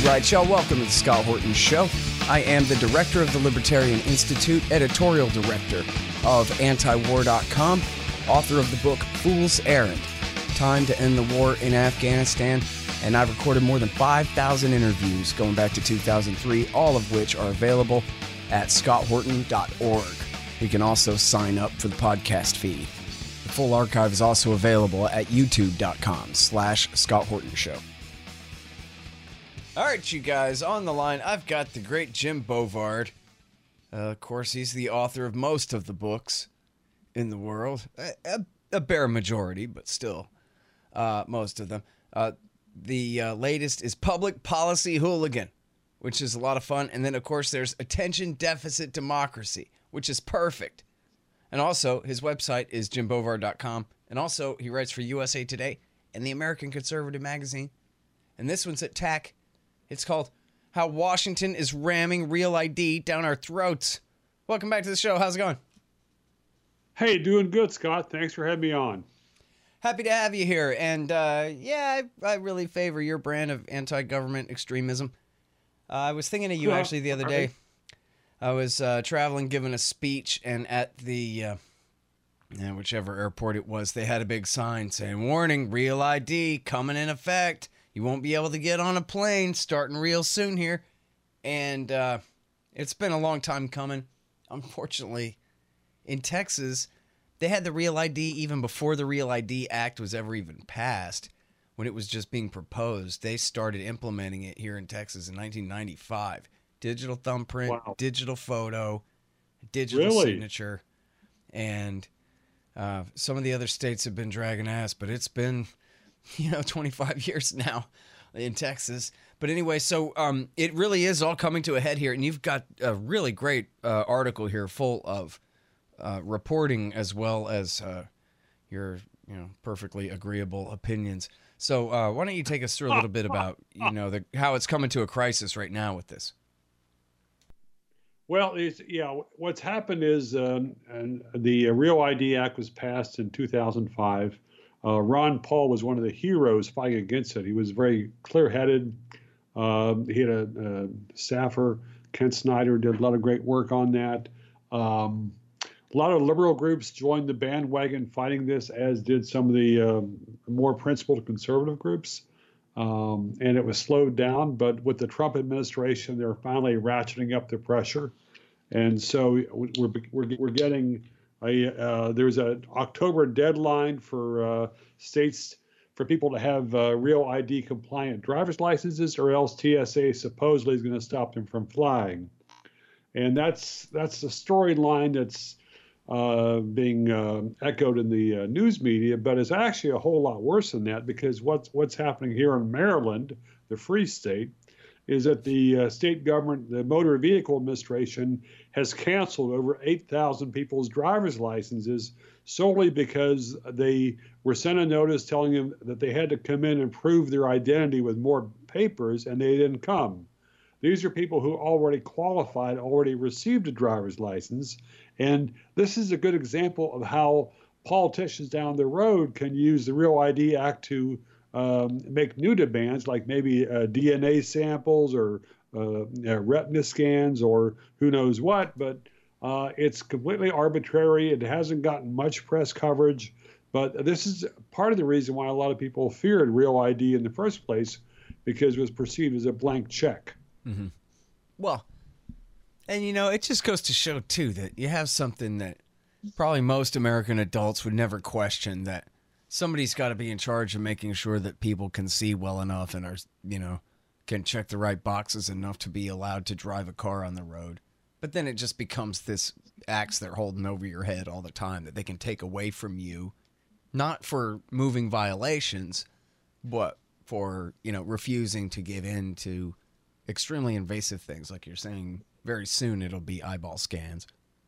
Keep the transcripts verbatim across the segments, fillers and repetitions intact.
right, y'all. Welcome to the Scott Horton Show. I am the director of the Libertarian Institute, editorial director of antiwar dot com, author of the book Fool's Errand, Time to End the War in Afghanistan, and I've recorded more than five thousand interviews going back to two thousand three, all of which are available at scott horton dot org. You can also sign up for the podcast feed. The full archive is also available at youtube dot com slash Scott Horton Show. All right, you guys, on the line, I've got the great Jim Bovard. Uh, of course, he's the author of most of the books in the world. A, a, a bare majority, but still, uh, most of them. Uh, the uh, latest is Public Policy Hooligan, which is a lot of fun. And then, of course, there's Attention Deficit Democracy, which is perfect. And also, his website is jim bovard dot com. And also, he writes for U S A Today and the American Conservative Magazine. And this one's at T A C. It's called How Washington is Ramming Real I D Down Our Throats. Welcome back to the show. How's it going? Hey, doing good, Scott. Thanks for having me on. Happy to have you here. And, uh, yeah, I, I really favor your brand of anti-government extremism. Uh, I was thinking of you, well, actually, the other day. I was uh, traveling, giving a speech, and at the, uh, yeah, whichever airport it was, they had a big sign saying, "Warning, Real I D coming in effect. You won't be able to get on a plane starting real soon here." And uh, it's been a long time coming. Unfortunately, in Texas, they had the Real I D even before the Real I D Act was ever even passed. When it was just being proposed, they started implementing it here in Texas in nineteen ninety-five. Digital thumbprint, wow. Digital photo, digital really? signature. And uh, some of the other states have been dragging ass, but it's been, you know, twenty-five years now in Texas. But anyway, so um, it really is all coming to a head here. And you've got a really great uh, article here full of uh, reporting as well as uh, your, you know, perfectly agreeable opinions. So uh, why don't you take us through a little bit about, you know, the, how it's coming to a crisis right now with this? Well, it's, yeah, what's happened is um, and the Real I D Act was passed in two thousand five. Uh, Ron Paul was one of the heroes fighting against it. He was very clear-headed. Um, he had a, a staffer, Kent Snyder, did a lot of great work on that. Um, a lot of liberal groups joined the bandwagon fighting this, as did some of the um, more principled conservative groups. Um, and it was slowed down, but with the Trump administration, they're finally ratcheting up the pressure. And so we're, we're, we're getting a, uh, there's an October deadline for uh, states, for people to have uh, Real I D compliant driver's licenses, or else T S A supposedly is going to stop them from flying. And that's that's the storyline that's uh, being uh, echoed in the uh, news media, but it's actually a whole lot worse than that, because what's what's happening here in Maryland, the Free State, is that the uh, state government, the Motor Vehicle Administration, has canceled over eight thousand people's driver's licenses solely because they were sent a notice telling them that they had to come in and prove their identity with more papers, and they didn't come. These are people who already qualified, already received a driver's license. And this is a good example of how politicians down the road can use the Real I D Act to um, make new demands, like maybe uh, D N A samples or uh, uh, retina scans or who knows what. But uh, it's completely arbitrary. It hasn't gotten much press coverage. But this is part of the reason why a lot of people feared Real I D in the first place, because it was perceived as a blank check. Mm-hmm. Well, and you know, it just goes to show too that you have something that probably most American adults would never question, that somebody's got to be in charge of making sure that people can see well enough and are, you know, can check the right boxes enough to be allowed to drive a car on the road. But then it just becomes this axe they're holding over your head all the time that they can take away from you, not for moving violations, but for, you know, refusing to give in to extremely invasive things. Like you're saying, very soon it'll be eyeball scans.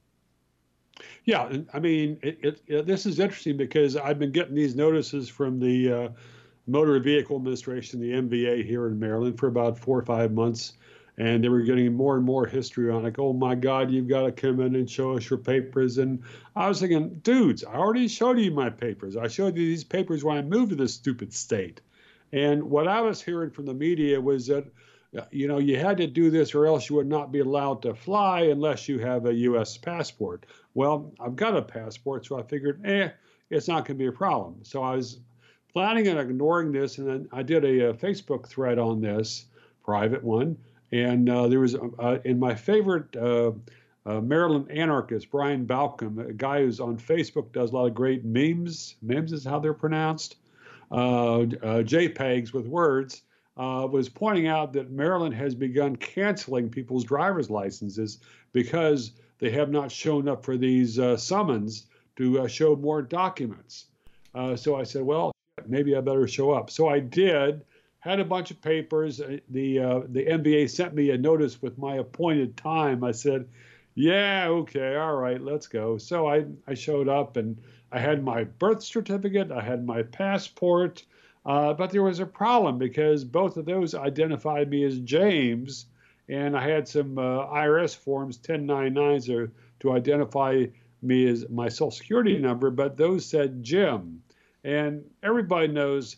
Yeah, I mean, it, it, it, this is interesting because I've been getting these notices from the uh, Motor Vehicle Administration, the M V A here in Maryland, for about four or five months. And they were getting more and more history on, like, oh my God, you've got to come in and show us your papers. And I was thinking, dudes, I already showed you my papers. I showed you these papers when I moved to this stupid state. And what I was hearing from the media was that you know, you had to do this or else you would not be allowed to fly unless you have a U S passport. Well, I've got a passport, so I figured, eh, it's not going to be a problem. So I was planning on ignoring this, and then I did a, a Facebook thread on this, private one, and uh, there was uh, in my favorite uh, uh, Maryland anarchist, Brian Balcom, a guy who's on Facebook, does a lot of great memes. Memes is how they're pronounced. Uh, uh, JPEGs with words. Uh, was pointing out that Maryland has begun canceling people's driver's licenses because they have not shown up for these uh, summons to uh, show more documents. Uh, so I said, well, maybe I better show up. So I did, had a bunch of papers. The uh, the N B A sent me a notice with my appointed time. I said, yeah, okay, all right, let's go. So I, I showed up, and I had my birth certificate, I had my passport, uh, but there was a problem because both of those identified me as James, and I had some uh, I R S forms, ten ninety-nines, to, to identify me as my Social Security number, but those said Jim. And everybody knows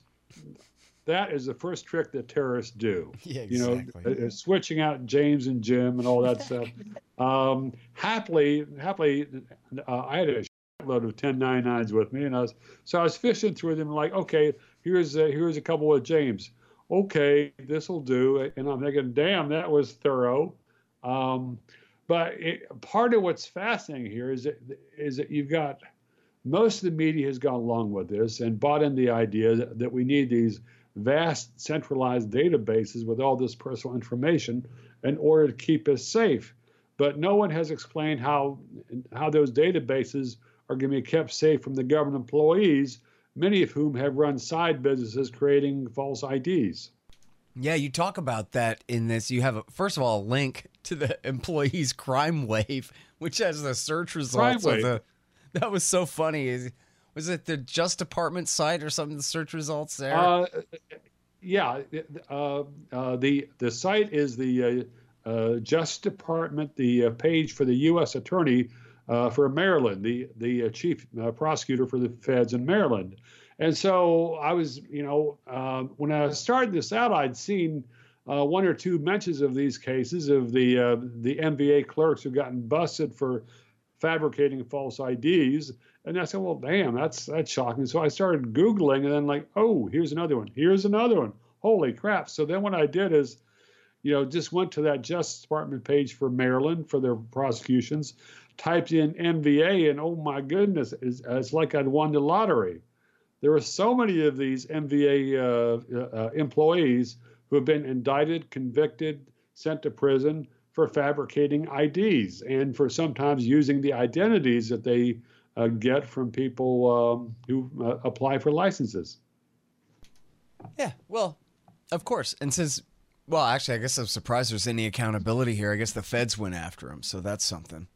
that is the first trick that terrorists do. Yeah, exactly. You know, uh, switching out James and Jim and all that stuff. Um, happily, happily, uh, I had a load of ten ninety-nines with me, and I was so I was fishing through them like, okay, here's a, here's a couple of James. Okay, this will do. And I'm thinking, damn, that was thorough. Um, but it, part of what's fascinating here is that, is that you've got most of the media has gone along with this and bought in the idea that, that we need these vast centralized databases with all this personal information in order to keep us safe. But no one has explained how how those databases are going to be kept safe from the government employees, many of whom have run side businesses creating false I Ds. Yeah, you talk about that in this. You have, a, first of all, a link to the employees' crime wave, which has the search results of the. That was so funny. Is was it the Just Department site or something? The search results there. Uh, yeah, uh, uh, the the site is the uh, uh, Just Department, the uh, page for the U S Attorney uh, for Maryland, the the uh, chief uh, prosecutor for the feds in Maryland. And so I was, you know, uh, when I started this out, I'd seen uh, one or two mentions of these cases of the uh, the M V A clerks who've gotten busted for fabricating false I Ds. And I said, well, damn, that's that's shocking. So I started Googling, and then like, oh, here's another one. Here's another one. Holy crap. So then what I did is, you know, just went to that Justice Department page for Maryland for their prosecutions, typed in M V A, and oh my goodness, it's, it's like I'd won the lottery. There are so many of these M V A uh, uh, employees who have been indicted, convicted, sent to prison for fabricating I Ds and for sometimes using the identities that they uh, get from people um, who uh, apply for licenses. Yeah, well, of course. And since, well, actually, I guess I'm surprised there's any accountability here. I guess the feds went after him, so that's something.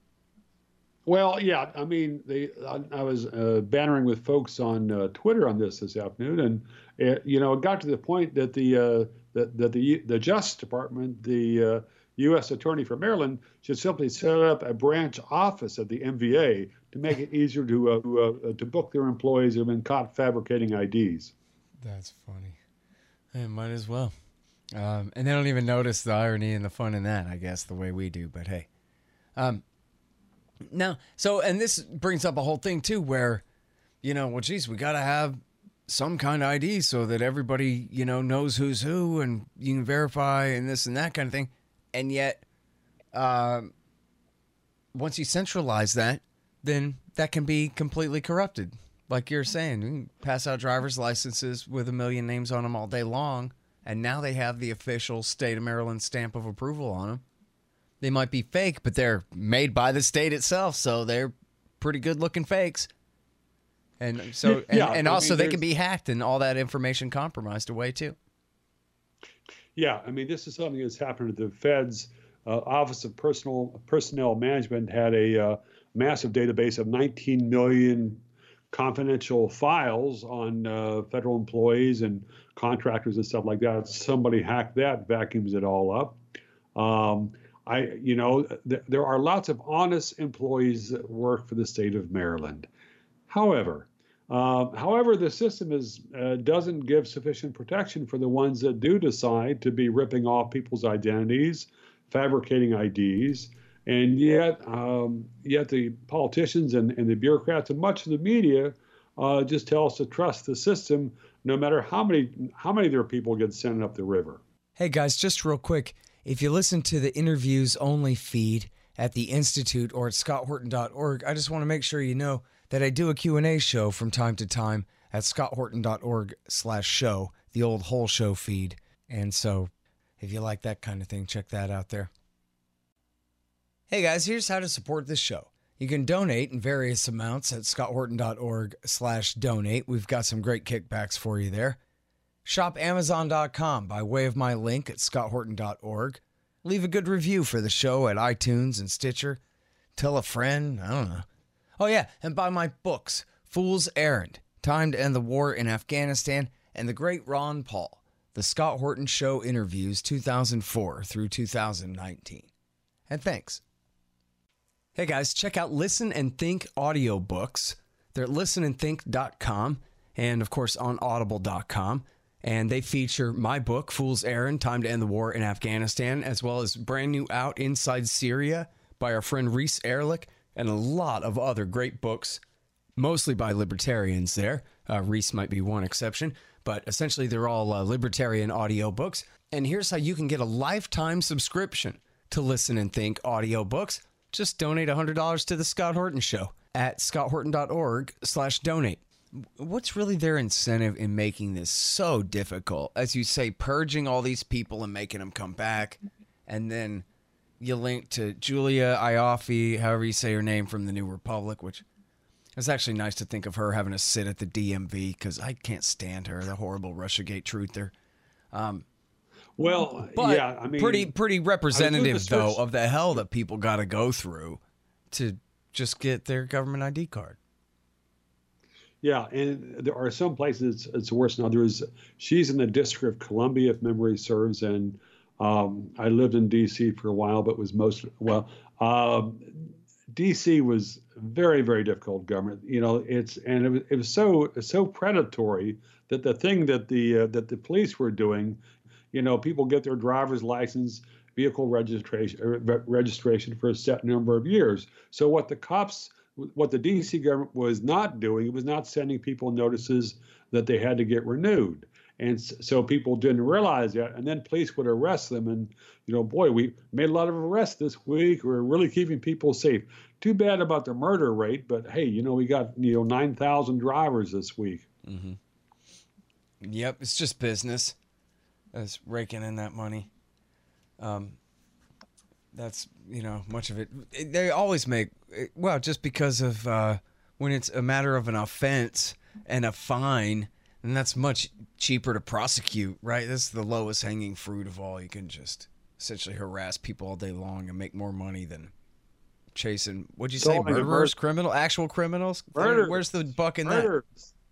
Well, yeah, I mean, they, I, I was uh, bantering with folks on uh, Twitter on this this afternoon, and it, you know, it got to the point that the uh, that, that the the Justice Department, the uh, U S Attorney for Maryland, should simply set up a branch office at the M V A to make it easier to uh, to, uh, to book their employees who have been caught fabricating I Ds. That's funny. Hey, might as well. Um, and they don't even notice the irony and the fun in that, I guess, the way we do. But hey. Um, Now, so, and this brings up a whole thing too, where, you know, well, geez, we got to have some kind of I D so that everybody, you know, knows who's who and you can verify and this and that kind of thing. And yet, um, once you centralize that, then that can be completely corrupted. Like you're saying, you can pass out driver's licenses with a million names on them all day long. And now they have the official state of Maryland stamp of approval on them. They might be fake, but they're made by the state itself, so they're pretty good-looking fakes. And so, and, yeah, and also mean, they can be hacked and all that information compromised away too. Yeah, I mean, this is something that's happened to the Fed's uh, Office of Personal Personnel Management had a uh, massive database of nineteen million confidential files on uh, federal employees and contractors and stuff like that. Somebody hacked that, vacuums it all up. Um, I, you know, th- there are lots of honest employees that work for the state of Maryland. However, Uh, however, the system is uh, doesn't give sufficient protection for the ones that do decide to be ripping off people's identities, fabricating I Ds, and yet um, yet the politicians and, and the bureaucrats and much of the media uh, just tell us to trust the system, no matter how many how many of their people get sent up the river. Hey guys, just real quick, if you listen to the interviews only feed at the Institute or at scott horton dot org, I just want to make sure you know that I do a Q and A show from time to time at scott horton dot org slash show, the old whole show feed. And so if you like that kind of thing, check that out there. Hey guys, here's how to support this show. You can donate in various amounts at scott horton dot org slash donate. We've got some great kickbacks for you there. Shop amazon dot com by way of my link at scott horton dot org. Leave a good review for the show at iTunes and Stitcher. Tell a friend, I don't know. Oh yeah, and buy my books, Fool's Errand, Time to End the War in Afghanistan, and The Great Ron Paul, The Scott Horton Show Interviews two thousand four through two thousand nineteen. And thanks. Hey guys, check out Listen and Think audiobooks. They're at listen and think dot com and of course on audible dot com. And they feature my book, Fool's Errand, Time to End the War in Afghanistan, as well as brand new out Inside Syria by our friend Reese Erlich, and a lot of other great books, mostly by libertarians there. Uh, Reese might be one exception, but essentially they're all uh, libertarian audiobooks. And here's how you can get a lifetime subscription to Listen and Think audiobooks. Just donate one hundred dollars to The Scott Horton Show at scott horton dot org slash donate. What's really their incentive in making this so difficult? As you say, purging all these people and making them come back. And then you link to Julia Ioffe, however you say her name, from the New Republic, which is actually nice to think of her having to sit at the D M V because I can't stand her, the horrible Russiagate truther. Um, well, but yeah, I mean, pretty pretty representative, though, of the hell that people got to go through to just get their government I D card. Yeah, and there are some places it's, it's worse than others. She's in the District of Columbia, if memory serves, and um, I lived in D C for a while, but was most, well, um, D C was very, very difficult government. You know, it's, and it was, it was so so predatory that the thing that the uh, that the police were doing, you know, people get their driver's license, vehicle registration, or re- registration for a set number of years. So what the cops What the D C government was not doing, it was not sending people notices that they had to get renewed. And so people didn't realize that. And then police would arrest them. And, you know, boy, we made a lot of arrests this week. We're really keeping people safe. Too bad about the murder rate. But, hey, you know, we got, you know, nine thousand drivers this week. Mm-hmm. Yep, it's just business. It's raking in that money. Um, that's, you know, much of it. They always make, well, just because of uh, when it's a matter of an offense and a fine, and that's much cheaper to prosecute, right? That's the lowest hanging fruit of all. You can just essentially harass people all day long and make more money than chasing, what'd you say, So, murderers, criminal, actual criminals? Murder. Where's the buck in Murder.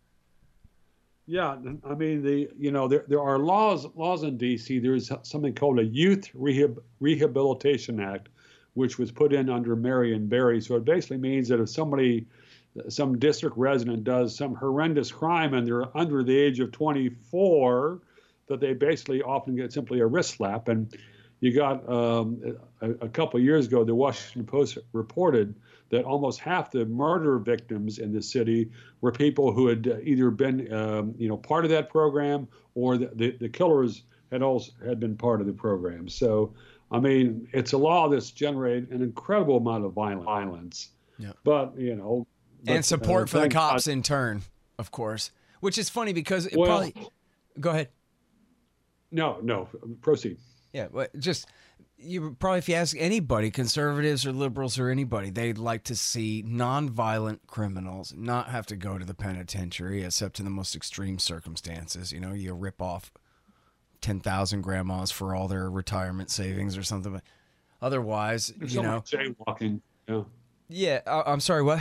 Yeah, I mean, the you know there there are laws laws in D C. There is something called a Youth Rehab, Rehabilitation Act, which was put in under Marion Barry. So it basically means that if somebody, some district resident does some horrendous crime and they're under the age of twenty-four, that they basically often get simply a wrist slap. And you got um, a, a couple of years ago, the Washington Post reported that almost half the murder victims in the city were people who had either been, um, you know, part of that program, or the, the, the killers had also had been part of the program. So, I mean, it's a law that's generated an incredible amount of violence. Yeah. But, you know. But, and support uh, for the cops God. in turn, of course, which is funny because it well, probably. Go ahead. No, no, proceed. Yeah, but just. You probably, if you ask anybody, conservatives or liberals or anybody, they'd like to see nonviolent criminals not have to go to the penitentiary, except in the most extreme circumstances. You know, you rip off ten thousand grandmas for all their retirement savings or something. But otherwise, There's you know, like jaywalking. Yeah. Yeah. Uh, I'm sorry. What?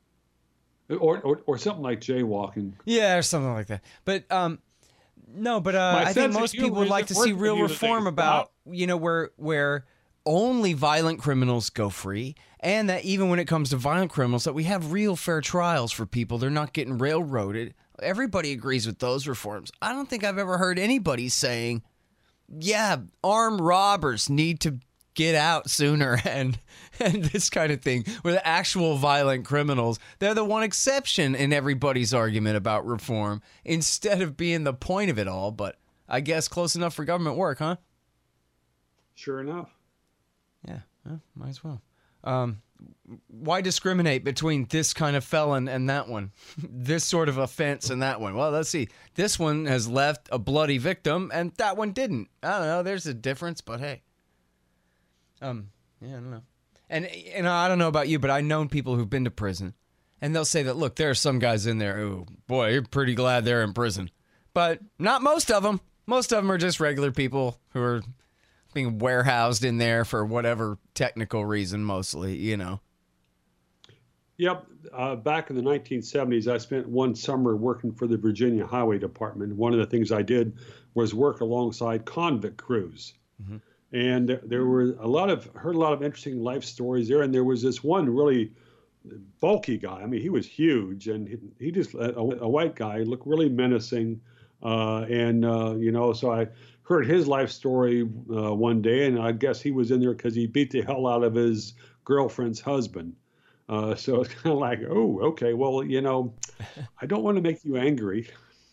Or, or or something like jaywalking. Yeah, or something like that. But um. No, but uh, I think most people would like to see real reform about, you know, where where only violent criminals go free, and that even when it comes to violent criminals, that we have real fair trials for people. They're not getting railroaded. Everybody agrees with those reforms. I don't think I've ever heard anybody saying, yeah, armed robbers need to get out sooner and and this kind of thing. With actual violent criminals, they're the one exception in everybody's argument about reform, instead of being the point of it all. But I guess close enough for government work, huh? Sure enough. Yeah, well, might as well. Um, why discriminate between this kind of felon and that one? This sort of offense and that one? Well, let's see. This one has left a bloody victim, and that one didn't. I don't know. There's a difference, but hey. Um, yeah, I don't know. And, and I don't know about you, but I've known people who've been to prison, and they'll say that, look, there are some guys in there who, boy, you're pretty glad they're in prison. But not most of them. Most of them are just regular people who are being warehoused in there for whatever technical reason, mostly, you know. Yep. Uh, back in the nineteen seventies, I spent one summer working for the Virginia Highway Department. One of the things I did was work alongside convict crews. Mm-hmm. And there were a lot of, heard a lot of interesting life stories there. And there was this one really bulky guy. I mean, he was huge, and he, he just, a, a white guy, looked really menacing. Uh, and, uh, you know, so I heard his life story uh, one day, and I guess he was in there because he beat the hell out of his girlfriend's husband. Uh, so it's kind of like, oh, okay, well, you know, I don't want to make you angry.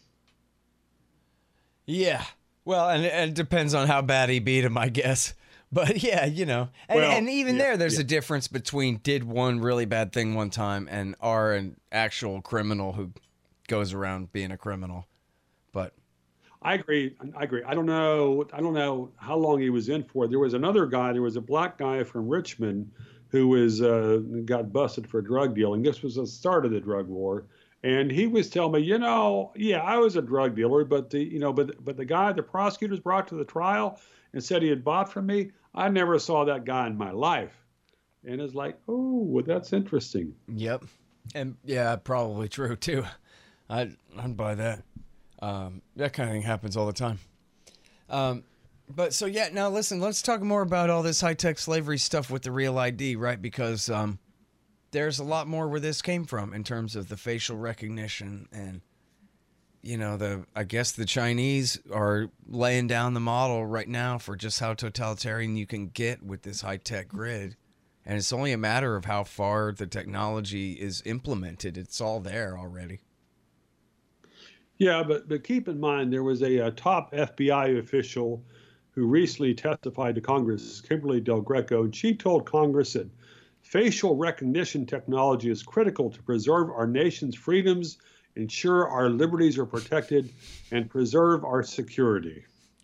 Yeah. Well, and, and it depends on how bad he beat him, I guess. But yeah, you know, and, well, and even yeah, there, there's yeah. a difference between did one really bad thing one time and are an actual criminal who goes around being a criminal. But I agree. I agree. I don't know. I don't know how long he was in for. There was another guy. There was a black guy from Richmond who was uh, got busted for drug dealing. This was the start of the drug war, and he was telling me, you know, yeah, I was a drug dealer, but the, you know, but but the guy the prosecutors brought to the trial and said he had bought from me, I never saw that guy in my life. And it's like, oh, well, that's interesting. Yep, and yeah, probably true too. I'd I'd buy that. Um, that kind of thing happens all the time. Um, but so, yeah, now listen, let's talk more about all this high-tech slavery stuff with the Real I D, right? Because um, there's a lot more where this came from in terms of the facial recognition. And, you know, the I guess the Chinese are laying down the model right now for just how totalitarian you can get with this high-tech grid. And it's only a matter of how far the technology is implemented. It's all there already. Yeah, but, but keep in mind, there was a, a top F B I official who recently testified to Congress, Kimberly Del Greco, and she told Congress that facial recognition technology is critical to preserve our nation's freedoms, ensure our liberties are protected, and preserve our security.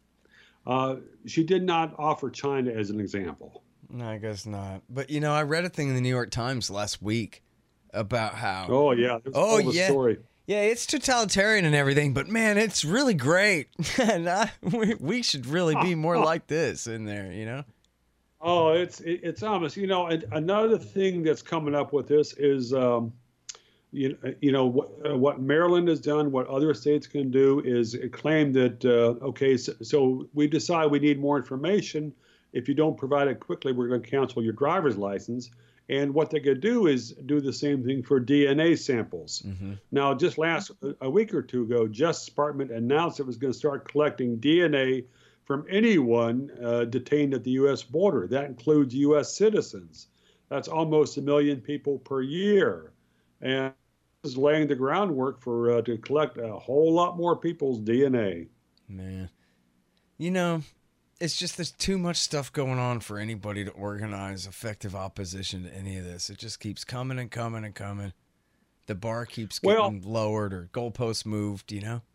Uh, she did not offer China as an example. No, I guess not. But, you know, I read a thing in the New York Times last week about how... Oh, yeah. Oh, yeah. Story. Yeah, it's totalitarian and everything, but man, it's really great. And I, we, we should really be more like this in there, you know? Oh, it's it, it's almost, you know, and another thing that's coming up with this is, um, you, you know, what, what Maryland has done, what other states can do is claim that, uh, okay, so, so we decide we need more information. If you don't provide it quickly, we're going to cancel your driver's license. And what they could do is do the same thing for D N A samples. Mm-hmm. Now, just last a week or two ago, Justice Department announced it was going to start collecting D N A from anyone uh, detained at the U S border. That includes U S citizens. That's almost a million people per year. And this is laying the groundwork for uh, to collect a whole lot more people's D N A. Man, you know, it's just there's too much stuff going on for anybody to organize effective opposition to any of this. It just keeps coming and coming and coming. The bar keeps getting well, lowered or goalposts moved, you know?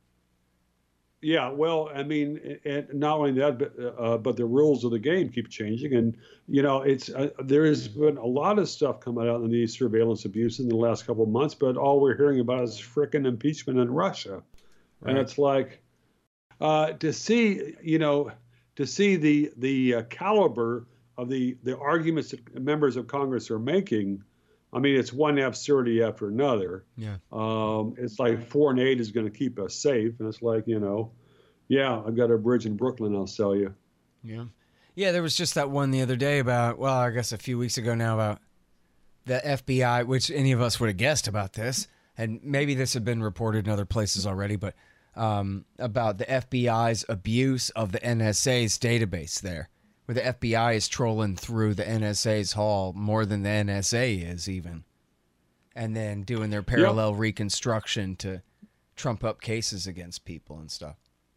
Yeah, well, I mean, and not only that, but, uh, but the rules of the game keep changing. And, you know, it's uh, there has been a lot of stuff coming out in the surveillance abuse in the last couple of months, but all we're hearing about is frickin' impeachment in Russia. Right. And it's like, uh, to see, you know, to see the the uh, caliber of the, the arguments that members of Congress are making, I mean, it's one absurdity after another. Yeah. Um, it's like foreign aid is going to keep us safe. And it's like, you know, yeah, I've got a bridge in Brooklyn, I'll sell you. Yeah. Yeah, there was just that one the other day about, well, I guess a few weeks ago now, about the F B I, which any of us would have guessed about this, and maybe this had been reported in other places already, but um, about the F B I's abuse of the N S A's database there, where the F B I is trolling through the N S A's haul more than the N S A is even, and then doing their parallel yep. reconstruction to trump up cases against people and stuff.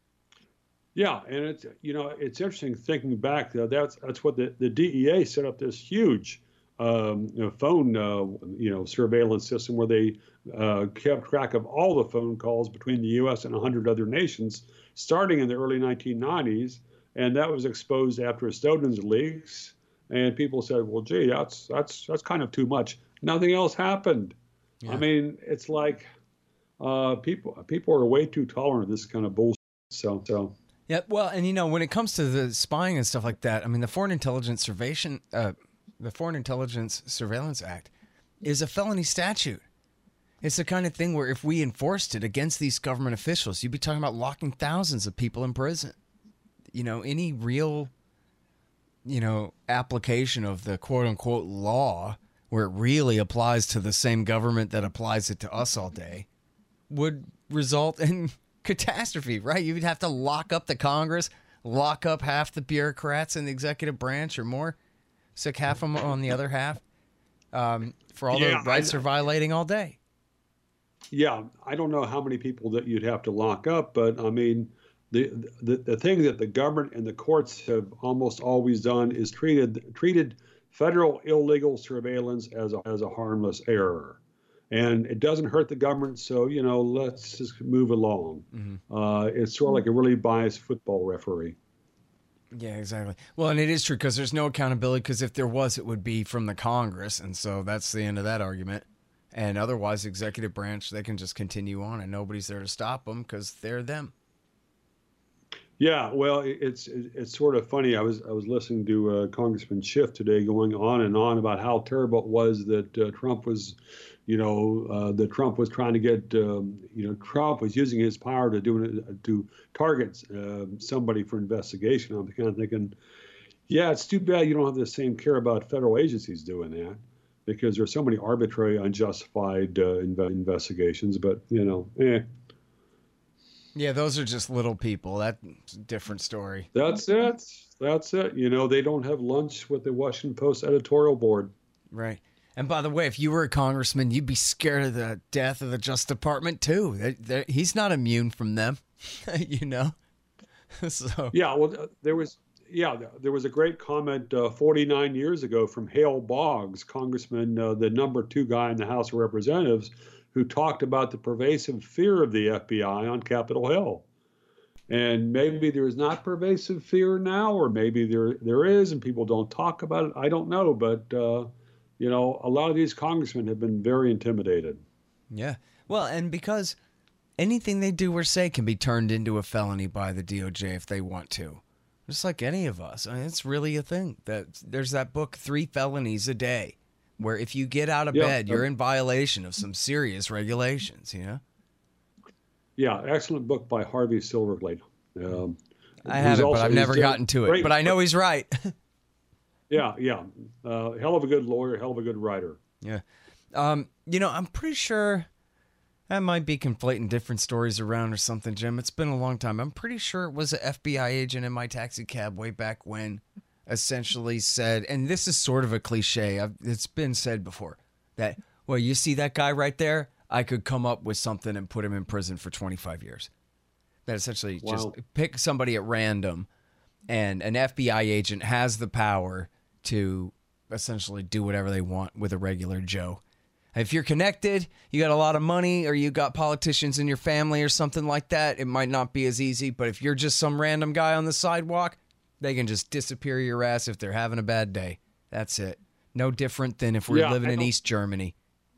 Yeah, and it's you know it's interesting thinking back. Uh, that's that's what the, the D E A set up this huge um, you know, phone uh, you know surveillance system where they uh, kept track of all the phone calls between the U S and a hundred other nations, starting in the early nineteen nineties, and that was exposed after Snowden's leaks. And people said, "Well, gee, that's that's that's kind of too much." Nothing else happened. Yeah. I mean, it's like uh, people people are way too tolerant of this kind of bullshit. So so. Yeah, well, and you know, when it comes to the spying and stuff like that, I mean, the Foreign Intelligence Surveillance, uh, the Foreign Intelligence Surveillance Act is a felony statute. It's the kind of thing where if we enforced it against these government officials, you'd be talking about locking thousands of people in prison. You know, any real, you know, application of the quote unquote law where it really applies to the same government that applies it to us all day would result in catastrophe, right? You'd have to lock up the Congress, lock up half the bureaucrats in the executive branch or more, sick half of them on the other half, um, for all yeah, the rights they're violating all day. Yeah, I don't know how many people that you'd have to lock up, but I mean, the the, the thing that the government and the courts have almost always done is treated treated federal illegal surveillance as a, as a harmless error. And it doesn't hurt the government, so, you know, let's just move along. Mm-hmm. Uh, it's sort of like a really biased football referee. Yeah, exactly. Well, and it is true because there's no accountability, because if there was, it would be from the Congress. And so that's the end of that argument. And otherwise, executive branch, they can just continue on and nobody's there to stop them because they're them. Yeah, well, it's it's sort of funny. I was I was listening to uh, Congressman Schiff today, going on and on about how terrible it was that uh, Trump was, you know, uh, that Trump was trying to get, um, you know, Trump was using his power to do to target uh, somebody for investigation. I'm kind of thinking, yeah, it's too bad you don't have the same care about federal agencies doing that, because there's so many arbitrary, unjustified uh, inv- investigations. But you know, eh. Yeah, those are just little people. That's a different story. That's it. That's it. You know, they don't have lunch with the Washington Post editorial board. Right. And by the way, if you were a congressman, you'd be scared of the death of the Justice Department, too. They're, they're, he's not immune from them, you know? so Yeah, well, there was yeah, there was a great comment uh, forty-nine years ago from Hale Boggs, Congressman, uh, the number two guy in the House of Representatives, who talked about the pervasive fear of the F B I on Capitol Hill. And maybe there's not pervasive fear now, or maybe there there is and people don't talk about it. I don't know. But, uh, you know, a lot of these congressmen have been very intimidated. Yeah. Well, and because anything they do or say can be turned into a felony by the D O J if they want to. Just like any of us. I mean, it's really a thing. That there's that book, Three Felonies a Day, where if you get out of yeah, bed, you're in violation of some serious regulations, you know? Yeah, excellent book by Harvey Silverglade. Um, I haven't, but I've never gotten to it. Great, but I know he's right. yeah, yeah. Uh, hell of a good lawyer, hell of a good writer. Yeah. Um, you know, I'm pretty sure I might be conflating different stories around or something, Jim. It's been a long time. I'm pretty sure it was an F B I agent in my taxi cab way back when, essentially said, and this is sort of a cliche, I've, it's been said before, that, well, you see that guy right there? I could come up with something and put him in prison for twenty-five years. That essentially wow. just pick somebody at random, and an F B I agent has the power to essentially do whatever they want with a regular Joe. If you're connected, you got a lot of money, or you got politicians in your family or something like that, it might not be as easy. But if you're just some random guy on the sidewalk, they can just disappear your ass if they're having a bad day. That's it. No different than if we're yeah, living in East Germany.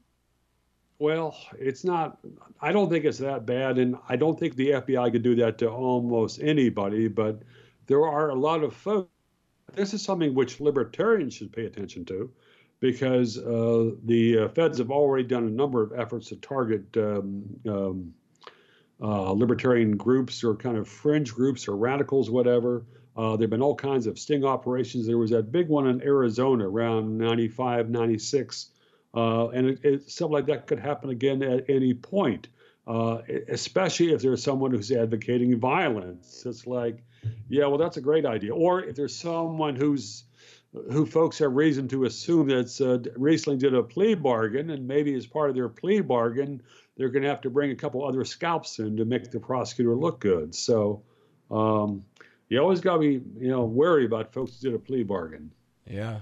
Well, it's not, I don't think it's that bad. And I don't think the F B I could do that to almost anybody. But there are a lot of folks. This is something which libertarians should pay attention to, because uh, the uh, feds have already done a number of efforts to target um, um, uh, libertarian groups or kind of fringe groups or radicals, whatever. Uh, there have been all kinds of sting operations. There was that big one in Arizona around ninety-five, ninety-six, uh, and it, it, something like that could happen again at any point, uh, especially if there's someone who's advocating violence. It's like, yeah, well, that's a great idea. Or if there's someone who's who folks have reason to assume that's uh, recently did a plea bargain, and maybe as part of their plea bargain, they're going to have to bring a couple other scalps in to make the prosecutor look good. So um, you always got to be, you know, wary about folks who did a plea bargain. Yeah.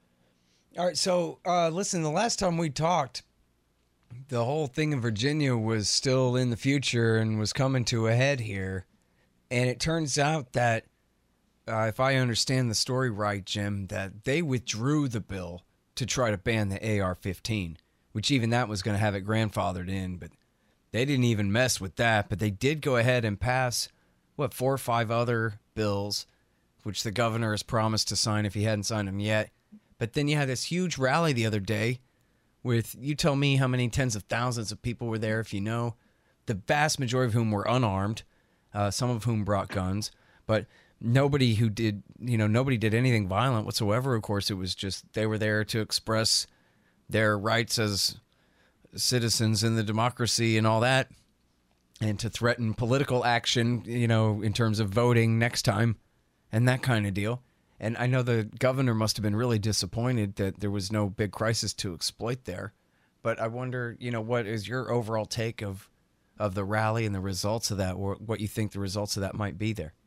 All right. So uh, listen, the last time we talked, the whole thing in Virginia was still in the future and was coming to a head here. And it turns out that, uh, if I understand the story right, Jim, that they withdrew the bill to try to ban the A R fifteen, which even that was going to have it grandfathered in. But they didn't even mess with that. But they did go ahead and pass, what, four or five other bills, which the governor has promised to sign if he hadn't signed them yet. But then you had this huge rally the other day with, you tell me how many tens of thousands of people were there, if you know, the vast majority of whom were unarmed, uh, some of whom brought guns, but nobody who did, you know, nobody did anything violent whatsoever. Of course, it was just, they were there to express their rights as citizens in the democracy and all that, and to threaten political action, you know, in terms of voting next time and that kind of deal. And I know the governor must have been really disappointed that there was no big crisis to exploit there. But I wonder, you know, what is your overall take of of the rally and the results of that, or what you think the results of that might be there?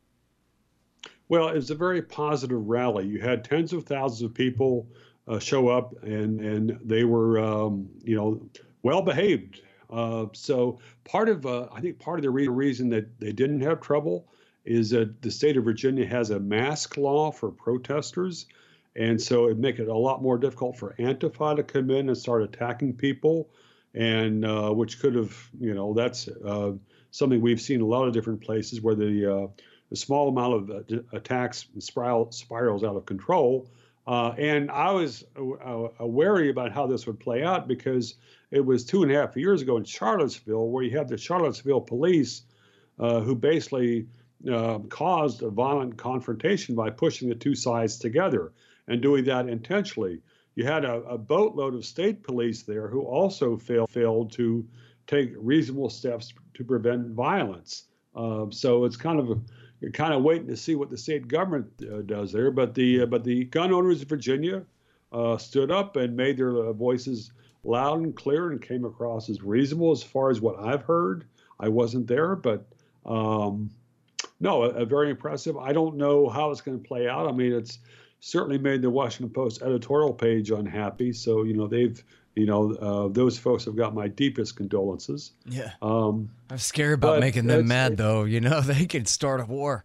Well, it was a very positive rally. You had tens of thousands of people uh, show up, and and they were, um, you know, well behaved. Uh, so part of, uh, I think part of the re- reason that they didn't have trouble is that the state of Virginia has a mask law for protesters. And so it make it a lot more difficult for Antifa to come in and start attacking people. And uh, which could have, you know, that's uh, something we've seen a lot of different places where the, uh, the small amount of uh, attacks spiral, spirals out of control. Uh, and I was uh, uh, wary about how this would play out, because it was two and a half years ago in Charlottesville, where you had the Charlottesville police uh, who basically uh, caused a violent confrontation by pushing the two sides together and doing that intentionally. You had a, a boatload of state police there who also fail, failed to take reasonable steps to prevent violence. Uh, so it's kind of a, you're kind of waiting to see what the state government uh, does there. But the uh, but the gun owners of Virginia uh, stood up and made their uh, voices loud and clear and came across as reasonable as far as what I've heard. I wasn't there, but um, no, a, a very impressive. I don't know how it's going to play out. I mean, it's certainly made the Washington Post editorial page unhappy. So, you know, they've, you know, uh, those folks have got my deepest condolences. Yeah. Um, I'm scared about but making them it's- mad, though. You know, they could start a war.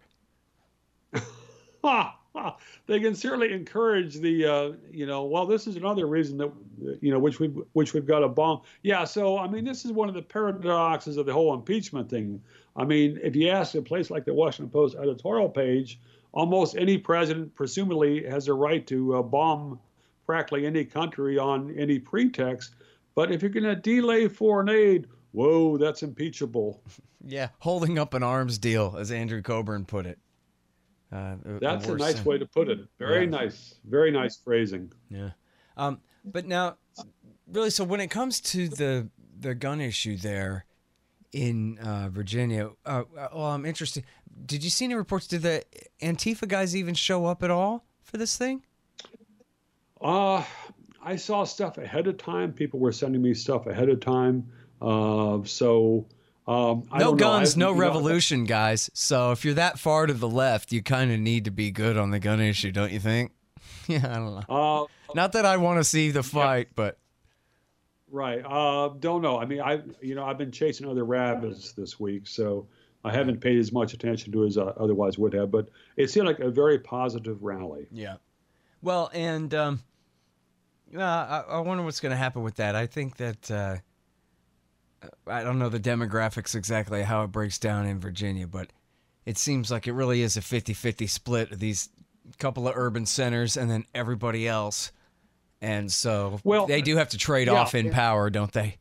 ha, ha. They can certainly encourage the, uh, you know, well, this is another reason that, you know, which we've, which we've got a bomb. Yeah. So, I mean, this is one of the paradoxes of the whole impeachment thing. I mean, if you ask a place like the Washington Post editorial page, almost any president presumably has a right to uh, bomb practically any country on any pretext. But if you're going to delay foreign aid, whoa, that's impeachable. Yeah, holding up an arms deal, as Andrew Coburn put it. Uh, the- the That's a worst nice thing. way to put it. Very Yeah. nice. Very nice phrasing. Yeah. Um, but now, really, so when it comes to the the gun issue there in uh, Virginia, uh, well, I'm interested. Did you see any reports? Did the Antifa guys even show up at all for this thing? Uh, I saw stuff ahead of time. People were sending me stuff ahead of time. Uh, so um, I No don't know. guns, I- no you know, revolution, guys. So if you're that far to the left, you kind of need to be good on the gun issue, don't you think? Yeah, I don't know. Uh, Not that I want to see the fight, but right. Uh, don't know. I mean, I you know I've been chasing other rabbits this week, so I haven't paid as much attention to it as I otherwise would have. But it seemed like a very positive rally. yeah. Well, and um, uh, I, I wonder what's going to happen with that. I think that uh, I don't know the demographics exactly how it breaks down in Virginia, but it seems like it really is a fifty-fifty split of these couple of urban centers and then everybody else. And so Well, they do have to trade yeah, off in yeah. power, don't they?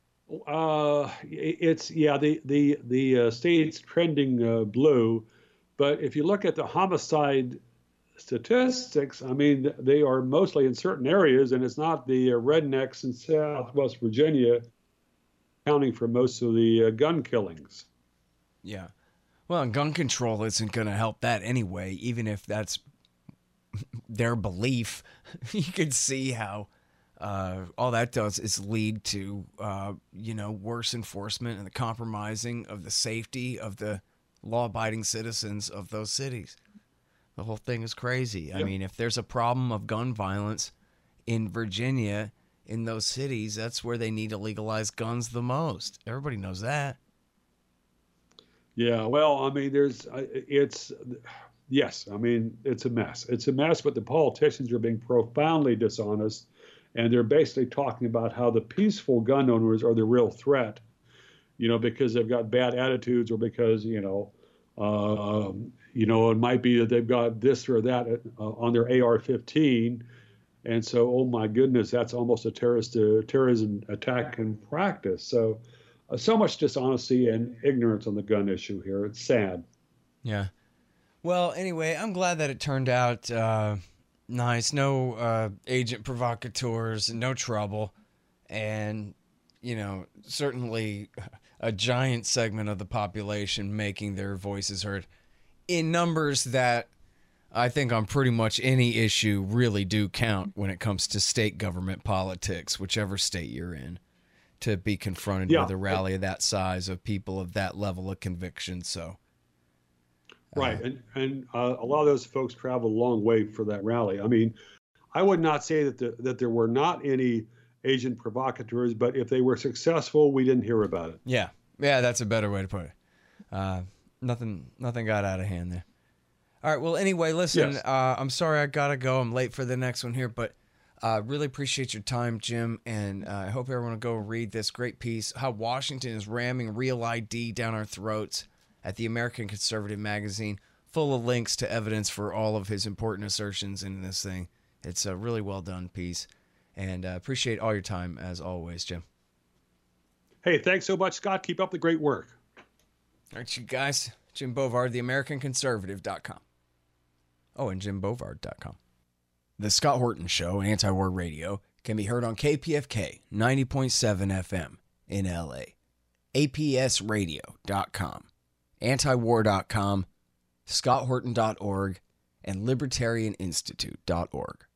Uh, it's yeah. The the the uh, state's trending uh, blue, But if you look at the homicide statistics, I mean, they are mostly in certain areas, and it's not the uh, rednecks in Southwest Virginia accounting for most of the uh, gun killings. Yeah. Well, and gun control isn't going to help that anyway, even if that's their belief. You can see how uh, all that does is lead to, uh, you know, worse enforcement and the compromising of the safety of the law-abiding citizens of those cities. The whole thing is crazy. Yep. I mean, if there's a problem of gun violence in Virginia, in those cities, that's where they need to legalize guns the most. Everybody knows that. Yeah, well, I mean, there's, it's, yes, I mean, it's a mess. It's a mess, but the politicians are being profoundly dishonest, and they're basically talking about how the peaceful gun owners are the real threat, you know, because they've got bad attitudes or because, you know, uh, you know, it might be that they've got this or that uh, on their A R fifteen. And so, oh my goodness, that's almost a terrorist uh, terrorism attack in practice. So, uh, so much dishonesty and ignorance on the gun issue here. It's sad. Yeah. Well, anyway, I'm glad that it turned out uh, nice. No uh, agent provocateurs, no trouble, and you know, certainly a giant segment of the population making their voices heard in numbers that I think on pretty much any issue really do count when it comes to state government politics, whichever state you're in, to be confronted yeah. with a rally of that size of people of that level of conviction. So, right. Uh, and and uh, a lot of those folks traveled a long way for that rally. I mean, I would not say that the, that there were not any agent provocateurs, but if they were successful, we didn't hear about it. Yeah. Yeah, that's a better way to put it. Uh, nothing, nothing got out of hand there. All right. Well, anyway, listen, yes. uh, I'm sorry I got to go. I'm late for the next one here, but uh, really appreciate your time, Jim. And uh, I hope everyone will go read this great piece, How Washington is Ramming Real I D Down Our Throats, at the American Conservative Magazine, full of links to evidence for all of his important assertions in this thing. It's a really well done piece. And uh, appreciate all your time, as always, Jim. Hey, thanks so much, Scott. Keep up the great work. All right, you guys. Jim Bovard, the American Conservative dot com. Oh, and Jim Bovard dot com. The Scott Horton Show, Anti-War Radio, can be heard on K P F K ninety point seven F M in L A, A P S radio dot com, antiwar dot com, scott horton dot org, and libertarian institute dot org.